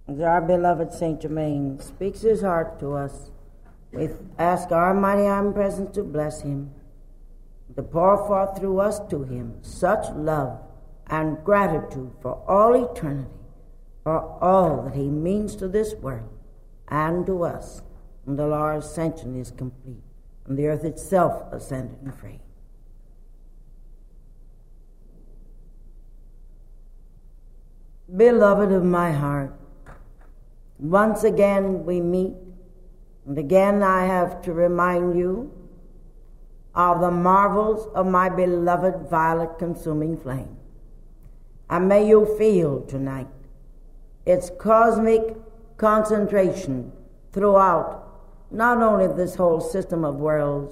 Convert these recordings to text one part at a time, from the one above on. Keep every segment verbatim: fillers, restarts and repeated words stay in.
As our beloved Saint Germain speaks his heart to us, we ask our mighty omnipresence to bless him, to pour forth through us to him such love and gratitude for all eternity, for all that he means to this world and to us, until our ascension is complete, and the earth itself ascended and free. Beloved of my heart, once again we meet, and again I have to remind you of the marvels of my beloved violet consuming flame. And may you feel tonight its cosmic concentration throughout not only this whole system of worlds,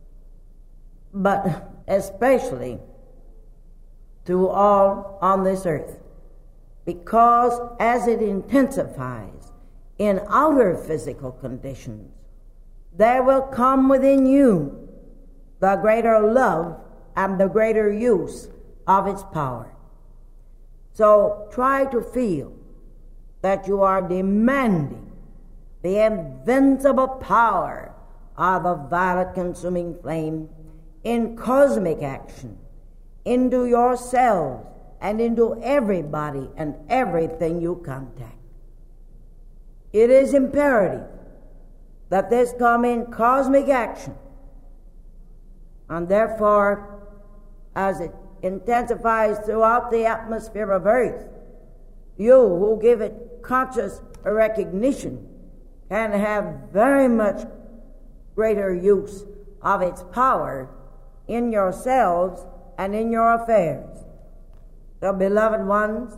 but especially through all on this earth. Because as it intensifies in outer physical conditions, there will come within you the greater love and the greater use of its power. So try to feel that you are demanding the invincible power of the violet consuming flame in cosmic action into yourselves and into everybody and everything you contact. It is imperative that this come in cosmic action, and therefore, as it intensifies throughout the atmosphere of earth, you who give it conscious recognition can have very much greater use of its power in yourselves and in your affairs. So, beloved ones,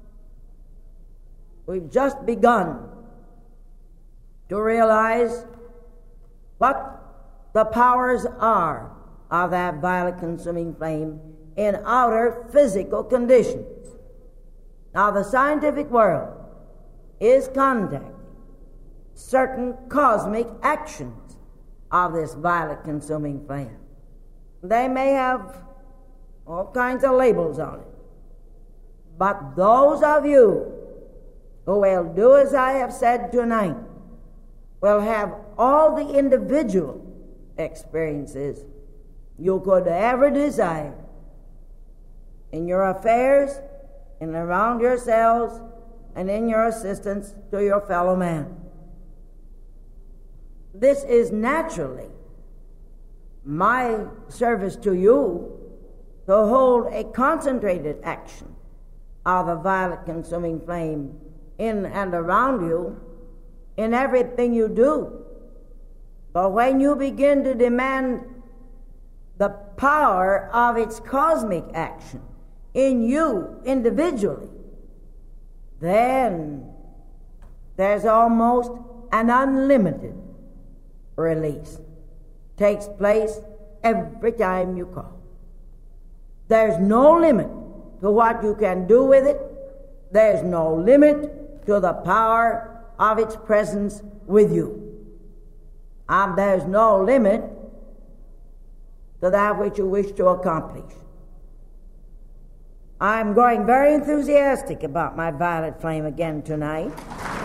we've just begun to realize what the powers are of that violet consuming flame in outer physical conditions. Now, the scientific world is contacting certain cosmic actions of this violet consuming flame. They may have all kinds of labels on it. But those of you who will do as I have said tonight will have all the individual experiences you could ever desire in your affairs, and around yourselves, and in your assistance to your fellow man. This is naturally my service to you, to hold a concentrated action of the violet consuming flame in and around you in everything you do. But when you begin to demand the power of its cosmic action in you individually, then there's almost an unlimited release. Takes place every time you call. There's no limit to what you can do with it. There's no limit to the power of its presence with you. And there's no limit to that which you wish to accomplish. I'm growing very enthusiastic about my violet flame again tonight.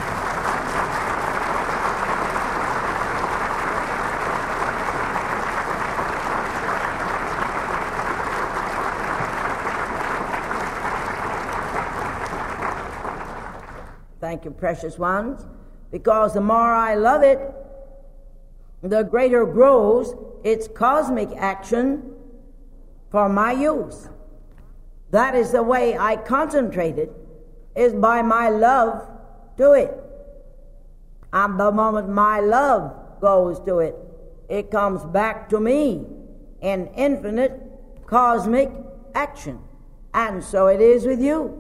Thank you, precious ones, because the more I love it, the greater grows its cosmic action for my use. That is the way I concentrate it, is by my love to it. And the moment my love goes to it, it comes back to me in infinite cosmic action. And so it is with you.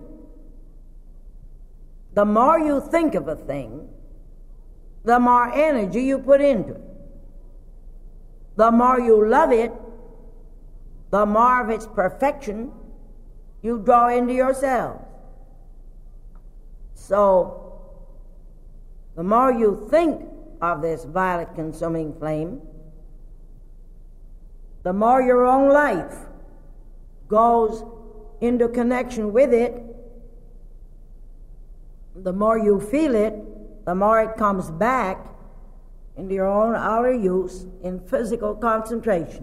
The more you think of a thing, the more energy you put into it. The more you love it, the more of its perfection you draw into yourself. So, the more you think of this violet consuming flame, the more your own life goes into connection with it, the more you feel it, the more it comes back into your own outer use in physical concentration.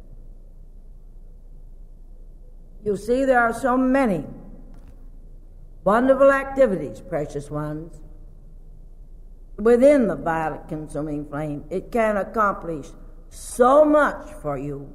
You see, there are so many wonderful activities, precious ones, within the violet consuming flame. It can accomplish so much for you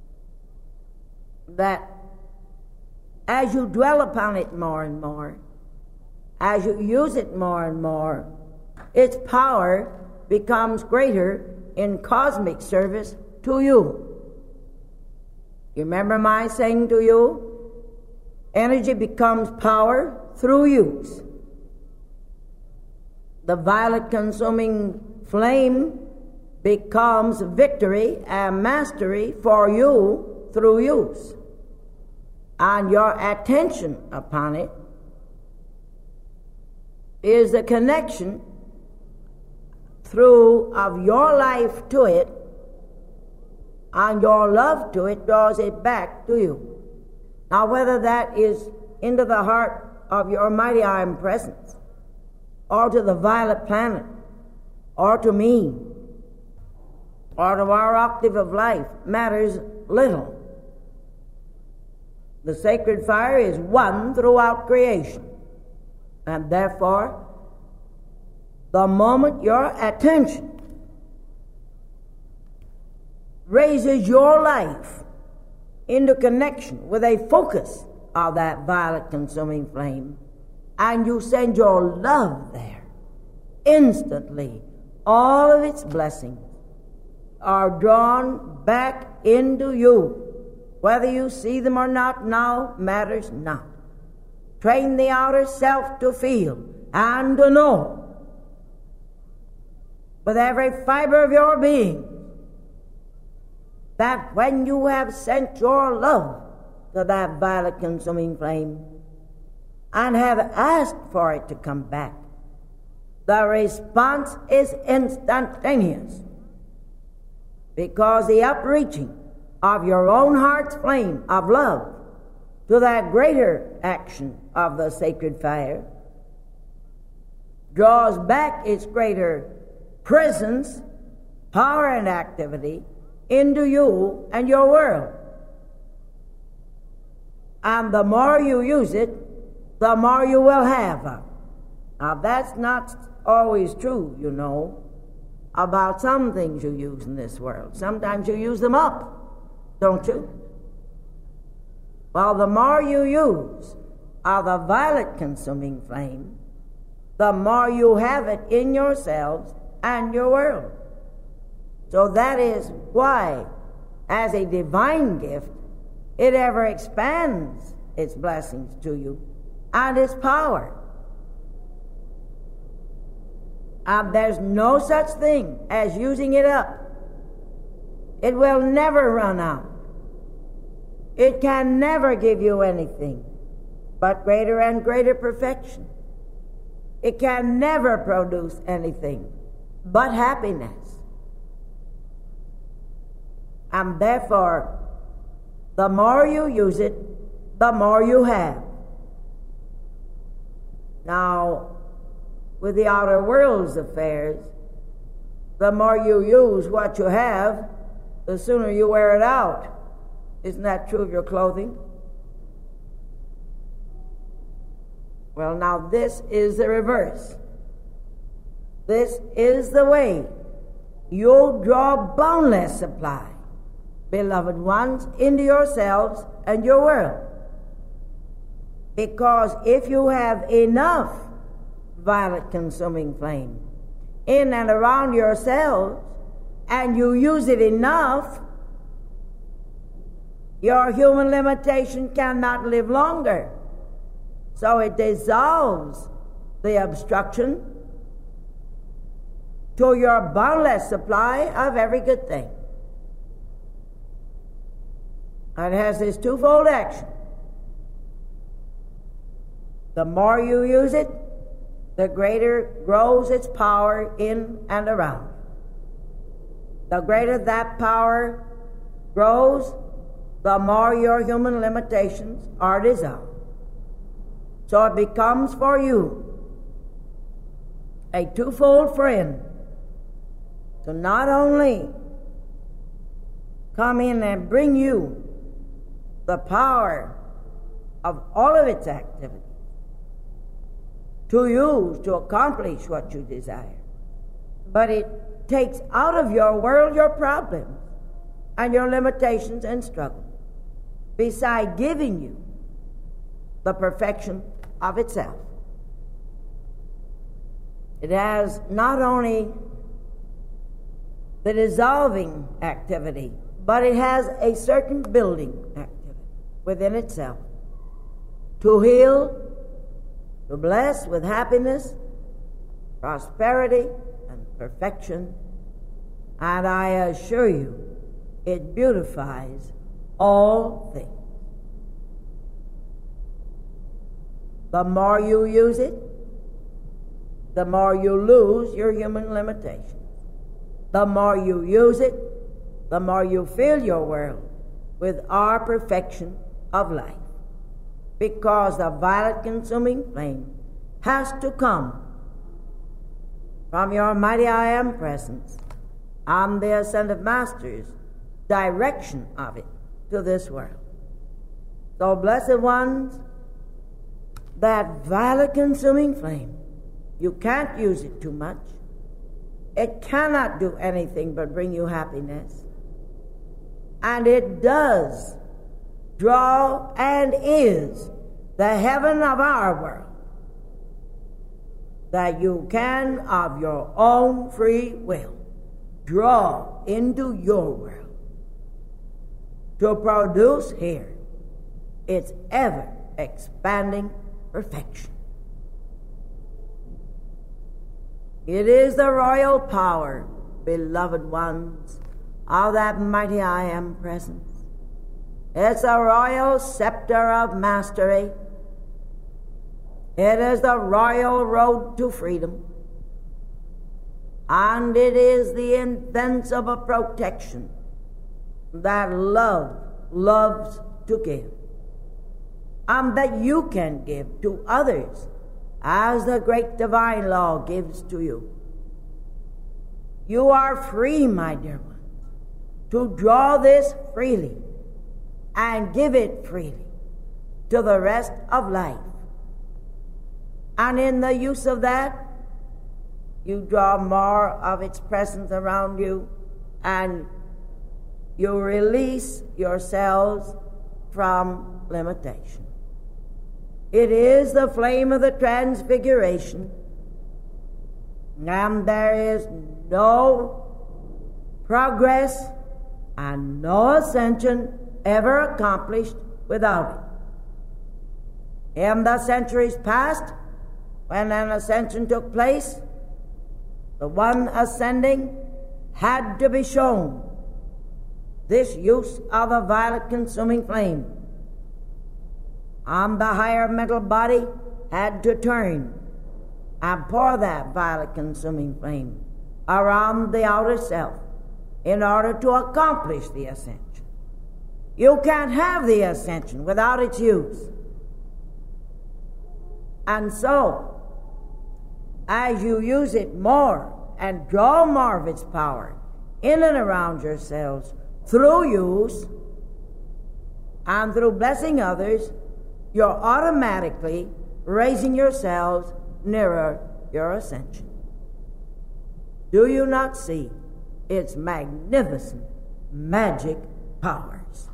that as you dwell upon it more and more, as you use it more and more, its power becomes greater in cosmic service to you. You remember my saying to you, energy becomes power through use. The violet consuming flame becomes victory and mastery for you through use. And your attention upon it is the connection through of your life to it, and your love to it draws it back to you. Now, whether that is into the heart of your mighty I Am Presence, or to the violet planet, or to me, or to our octave of life, matters little. The sacred fire is one throughout creation, and therefore, the moment your attention raises your life into connection with a focus of that violet consuming flame, and you send your love there, instantly all of its blessings are drawn back into you. Whether you see them or not now matters not. Train the outer self to feel and to know with every fiber of your being that when you have sent your love to that violet consuming flame and have asked for it to come back, the response is instantaneous, because the upreaching of your own heart's flame of love to that greater action of the sacred fire draws back its greater presence, power, and activity into you and your world. And the more you use it, the more you will have of it. Now, that's not always true, you know, about some things you use in this world. Sometimes you use them up, don't you? Well, the more you use of the violet consuming flame, the more you have it in yourselves and your world. So that is why, as a divine gift, it ever expands its blessings to you and its power. And there's no such thing as using it up. It will never run out. It can never give you anything but greater and greater perfection. It can never produce anything but happiness. And therefore, the more you use it, the more you have. Now, with the outer world's affairs, the more you use what you have, the sooner you wear it out. Isn't that true of your clothing? Well, now this is the reverse. This is the way you'll draw boundless supply, beloved ones, into yourselves and your world. Because if you have enough violet consuming flame in and around yourselves, and you use it enough, your human limitation cannot live longer. So it dissolves the obstruction to your boundless supply of every good thing. It has this twofold action. The more you use it, the greater grows its power in and around. The greater that power grows, the more your human limitations are dissolved. So it becomes for you a twofold friend to not only come in and bring you the power of all of its activities to use to accomplish what you desire, but it takes out of your world your problems and your limitations and struggles, beside giving you the perfection of itself. It has not only the dissolving activity, but it has a certain building activity within itself to heal, to bless with happiness, prosperity, and perfection. And I assure you, it beautifies all things. The more you use it, the more you lose your human limitations. The more you use it, the more you fill your world with our perfection of life. Because the violet consuming flame has to come from your mighty I Am presence and the ascended Master's direction of it to this world. So, blessed ones, that violet consuming flame, you can't use it too much. It cannot do anything but bring you happiness. And it does draw and is the heaven of our world that you can, of your own free will, draw into your world to produce here its ever expanding perfection. It is the royal power, beloved ones, of that mighty I Am presence. It's a royal scepter of mastery. It is the royal road to freedom. And it is the invincible protection that love loves to give, and that you can give to others as the great divine law gives to you. You are free, my dear ones, to draw this freely and give it freely to the rest of life. And in the use of that, you draw more of its presence around you, and you release yourselves from limitation. It is the flame of the transfiguration, and there is no progress and no ascension ever accomplished without it. In the centuries past, when an ascension took place, the one ascending had to be shown this use of the violet consuming flame, and the higher mental body had to turn and pour that violet consuming flame around the outer self in order to accomplish the ascension. You can't have the ascension without its use. And so, as you use it more and draw more of its power in and around yourselves through use and through blessing others, you're automatically raising yourselves nearer your ascension. Do you not see its magnificent magic powers?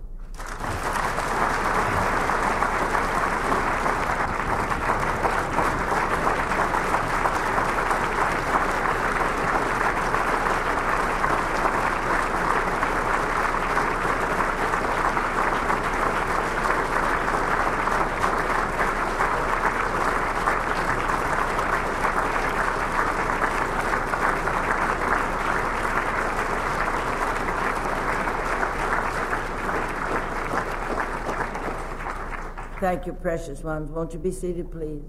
Thank you, precious ones. Won't you be seated, please?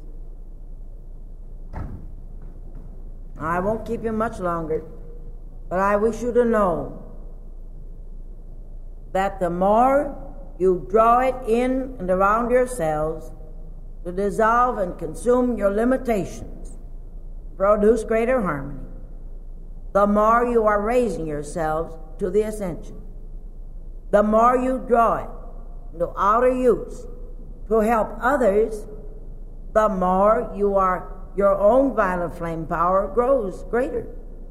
I won't keep you much longer, but I wish you to know that the more you draw it in and around yourselves to dissolve and consume your limitations, produce greater harmony, the more you are raising yourselves to the ascension. The more you draw it into outer use to help others, the more you are your own violet flame power grows greater.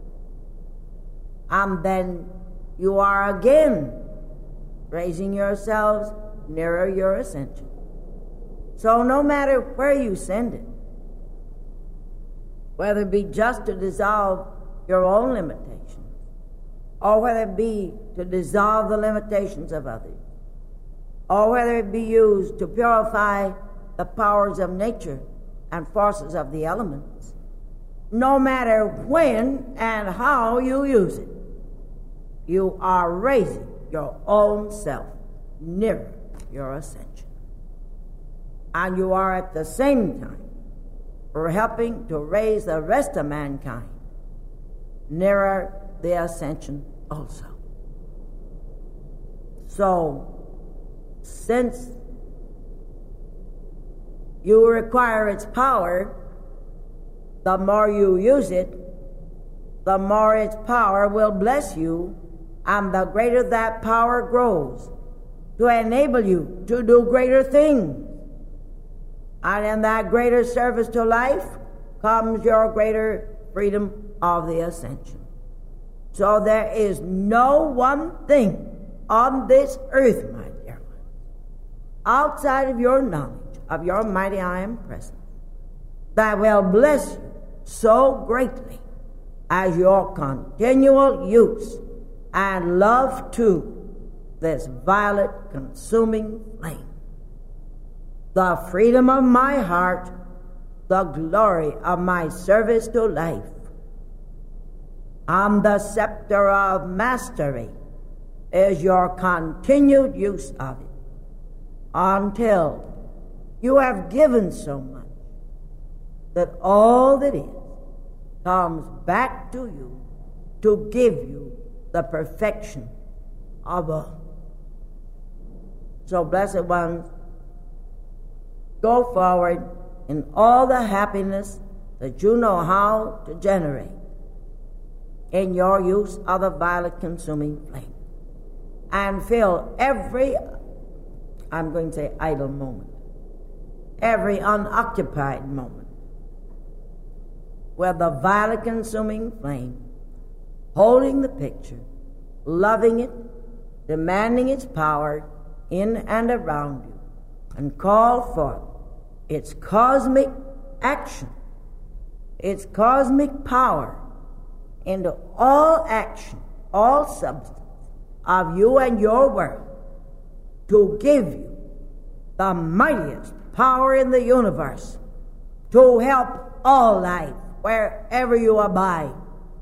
And then you are again raising yourselves nearer your ascension. So no matter where you send it, whether it be just to dissolve your own limitations, or whether it be to dissolve the limitations of others, or whether it be used to purify the powers of nature and forces of the elements, no matter when and how you use it, you are raising your own self nearer your ascension. And you are at the same time for helping to raise the rest of mankind nearer the ascension also. So, since you require its power, the more you use it, the more its power will bless you, and the greater that power grows to enable you to do greater things. And in that greater service to life comes your greater freedom of the ascension. So there is no one thing on this earth, my dear one, outside of your knowledge of your mighty I Am present, that will bless you so greatly as your continual use and love to this violet consuming flame. The freedom of my heart, the glory of my service to life, and the scepter of mastery is your continued use of it until you have given so much that all that is comes back to you to give you the perfection of all. So, blessed ones, go forward in all the happiness that you know how to generate in your use of the violet consuming flame, and fill every, I'm going to say idle moment, every unoccupied moment with the violet consuming flame, holding the picture, loving it, demanding its power in and around you, and call forth its cosmic action, its cosmic power into all action, all substance of you and your world, to give you the mightiest power in the universe to help all life wherever you abide.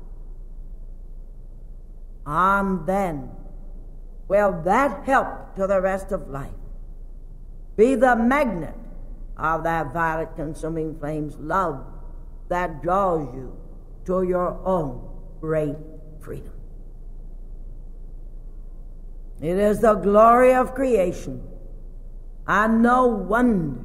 And then will that help to the rest of life be the magnet of that violet consuming flame's love that draws you to your own great freedom. It is the glory of creation, and no wonder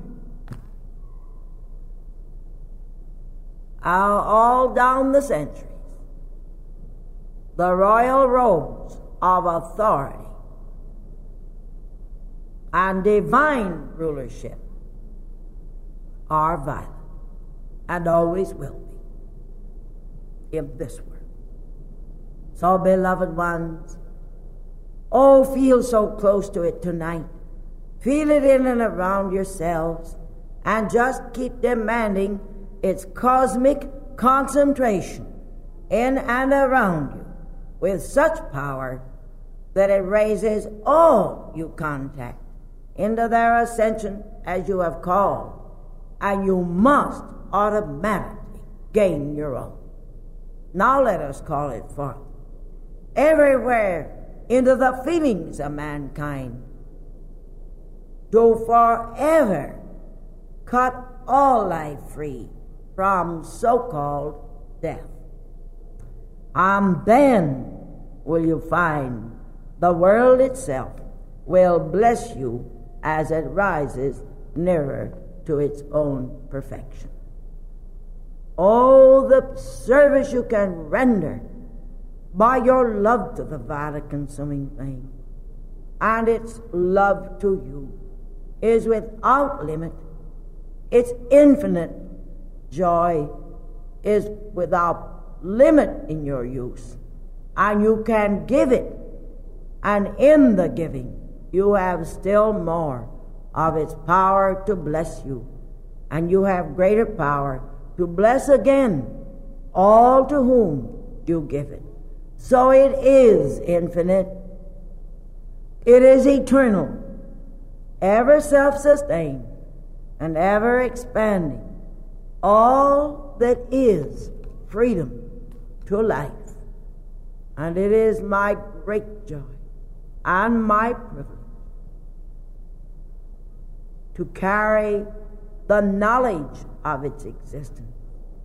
how all down the centuries the royal robes of authority and divine rulership are violet, and always will be in this world. So, beloved ones, oh, feel so close to it tonight. Feel it in and around yourselves, and just keep demanding its cosmic concentration in and around you with such power that it raises all you contact into their ascension as you have called, and you must automatically gain your own. Now let us call it forth everywhere into the feelings of mankind, to forever cut all life free from so-called death. And then will you find the world itself will bless you as it rises nearer to its own perfection. Oh, the service you can render by your love to the violet consuming flame. And its love to you is without limit. Its infinite joy is without limit in your use. And you can give it. And in the giving, you have still more of its power to bless you. And you have greater power to bless again all to whom you give it. So it is infinite. It is eternal, ever self-sustained, and ever expanding. All that is freedom to life. And it is my great joy and my privilege to carry the knowledge of its existence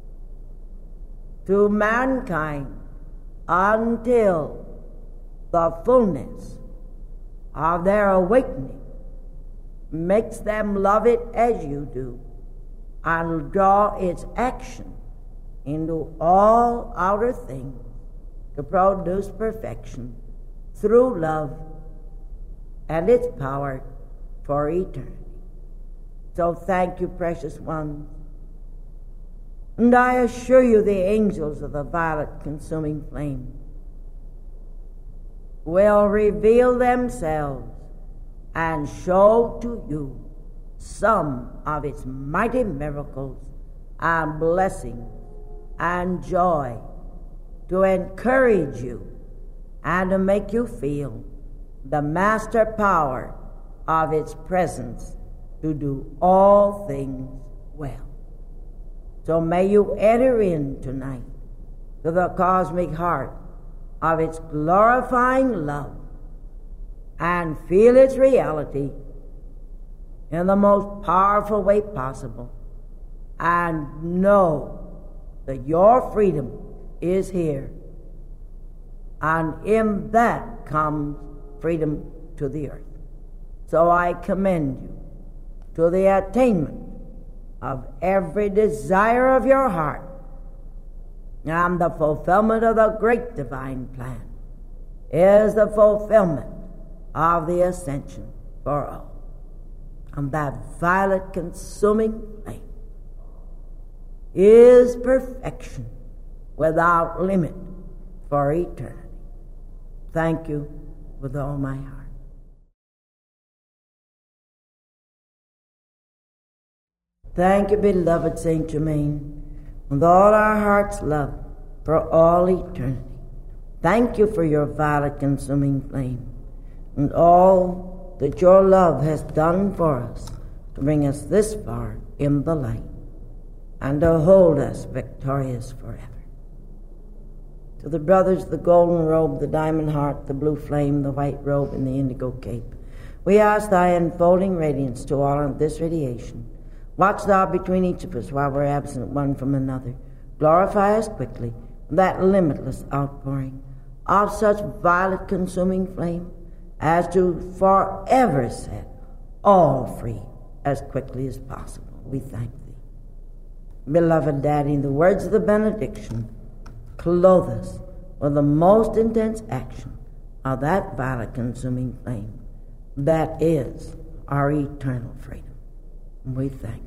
to mankind until the fullness of their awakening makes them love it as you do and draw its action into all outer things to produce perfection through love and its power for eternity. So thank you, precious ones. And I assure you the angels of the violet consuming flame will reveal themselves and show to you some of its mighty miracles and blessings and joy to encourage you and to make you feel the master power of its presence to do all things well. So may you enter in tonight to the cosmic heart of its glorifying love and feel its reality in the most powerful way possible, and know that your freedom is here, and in that comes freedom to the earth. So I commend you to the attainment of every desire of your heart and the fulfillment of the great divine plan is the fulfillment of the ascension for all. And that violet consuming flame is perfection without limit for eternity. Thank you with all my heart. Thank you, beloved Saint Germain, with all our heart's love for all eternity. Thank you for your violet consuming flame and all that your love has done for us to bring us this far in the light and to hold us victorious forever. To the brothers, the golden robe, the diamond heart, the blue flame, the white robe, and the indigo cape, we ask thy enfolding radiance to all of this radiation. Watch thou between each of us while we're absent one from another. Glorify us quickly, that limitless outpouring of such violet consuming flame as to forever set all free as quickly as possible. We thank thee. Beloved Daddy, in the words of the benediction, clothe us with the most intense action of that violet consuming flame that is our eternal freedom. We thank thee.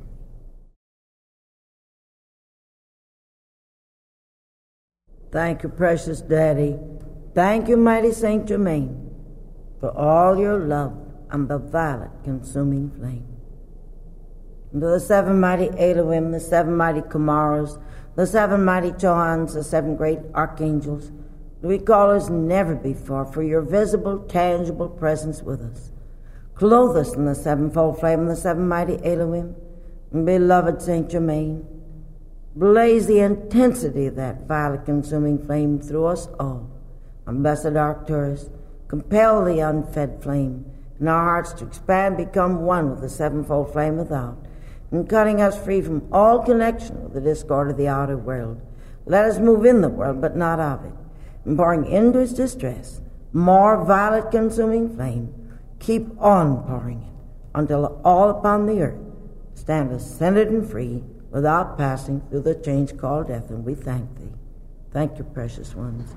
Thank you, precious Daddy. Thank you, mighty Saint Germain, for all your love and the violet consuming flame. And to the seven mighty Elohim, the seven mighty Kumaras, the seven mighty Johans, the seven great archangels, we call as never before for your visible, tangible presence with us. Clothe us in the sevenfold flame of the seven mighty Elohim. And beloved Saint Germain, blaze the intensity of that violet consuming flame through us all. And blessed Arcturus, compel the unfed flame in our hearts to expand, become one with the sevenfold flame without, and cutting us free from all connection with the discord of the outer world. Let us move in the world, but not of it, and pouring into its distress more violet consuming flame, keep on pouring it until all upon the earth stand ascended and free without passing through the change called death, and we thank thee. Thank you, precious ones.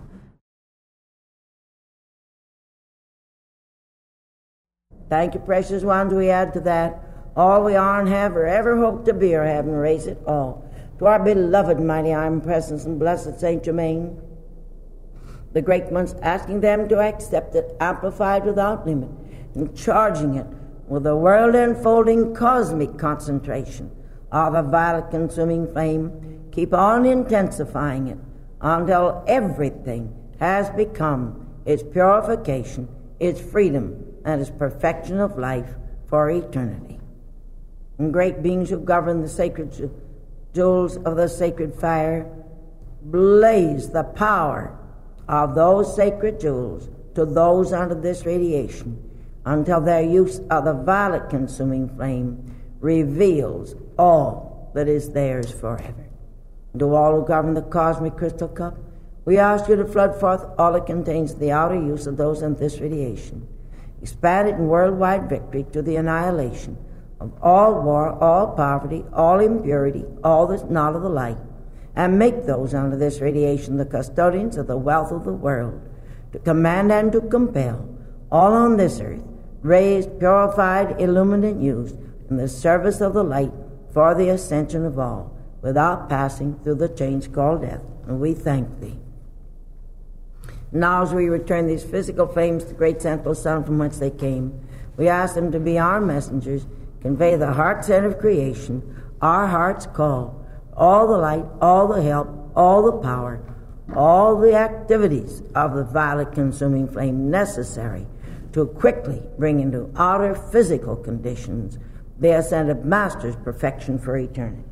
Thank you, precious ones. We add to that all we are and have or ever hope to be or have, and raise it all to our beloved, mighty, iron presence and blessed Saint Germain, the great ones, asking them to accept it, amplified without limit, and charging it with the world-enfolding cosmic concentration of a violet-consuming flame. Keep on intensifying it until everything has become its purification, its freedom, and its perfection of life for eternity. And great beings who govern the sacred jewels of the sacred fire, blaze the power of those sacred jewels to those under this radiation until their use of the violet-consuming flame reveals all that is theirs forever. And to all who govern the cosmic crystal cup, we ask you to flood forth all it contains, the outer use of those under this radiation, expand it in worldwide victory to the annihilation of all war, all poverty, all impurity, all that's not of the light, and make those under this radiation the custodians of the wealth of the world, to command and to compel all on this earth, raised, purified, illumined, and used in the service of the light for the ascension of all, without passing through the change called death. And we thank thee. Now as we return these physical flames to the great central sun from whence they came, we ask them to be our messengers, convey the heart center of creation, our heart's call, all the light, all the help, all the power, all the activities of the violet-consuming flame necessary to quickly bring into outer physical conditions the ascended Master's perfection for eternity.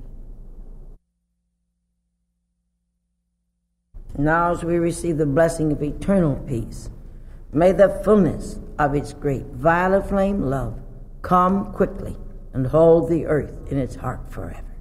Now as we receive the blessing of eternal peace, may the fullness of its great violet flame love come quickly and hold the earth in its heart forever.